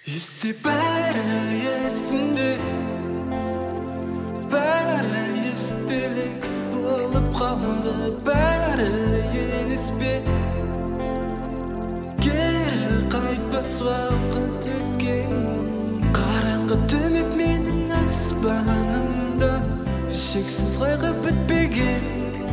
Есі бәрі есімде, бәрі естелік болып қалды, бәрі елес пе. Кері қайтпас уақыт өткен, қараңғы түнеп менің аспанымда, шексіз қайғы бітпеген.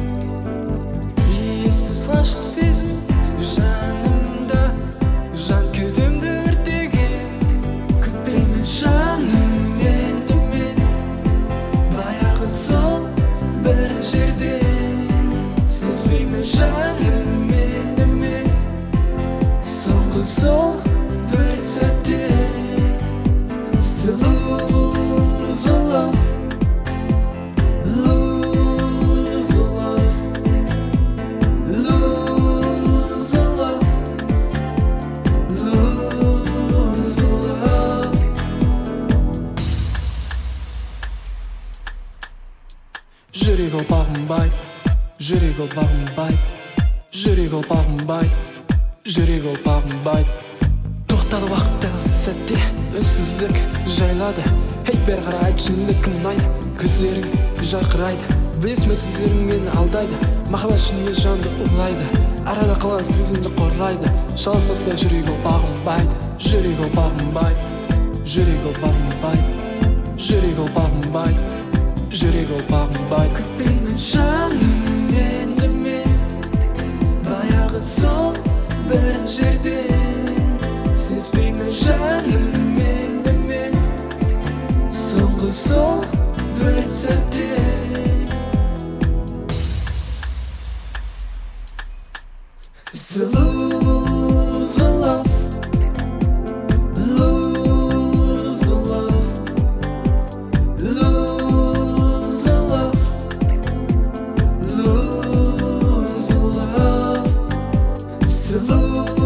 Иесіз ғашық сезім жанымда, жан кеудемді өртеген. Күтпеймін жаным енді мен, баяғы сол бір жерден. Сезбеймін жаным енді мен, соңғы сол бір сәттен. Lose a love, lose a love, lose a love, lose a love. Жүрек ол бағынбай, жүрек ол бағынбай, жүрек ол бағынбай, жүрек ол бағынбай. Тоқтады уақыттағы сәтте, үнсіздік жайлады. Ей бері қара айтшы кім ұнайды, көздерің жарқырайды. Білесің бе сөздерің мені алдайды, махаббат үшін өз жанды ұрлайды. Арада қалған сезімді қорлайды, жалғыз қалса жүрек ол бағынбайды. Жүрек ол бағынбай, жүрек ол бағынбай, жүрек ол бағынбай, жүрек ол бағынбай. Күтпеймін жаным енді мен, баяғы сол бір жерден. Сезбеймін жаным енді мен, соңғы сол бір сәттен. Lose a love, lose a love, lose a love, lose a love.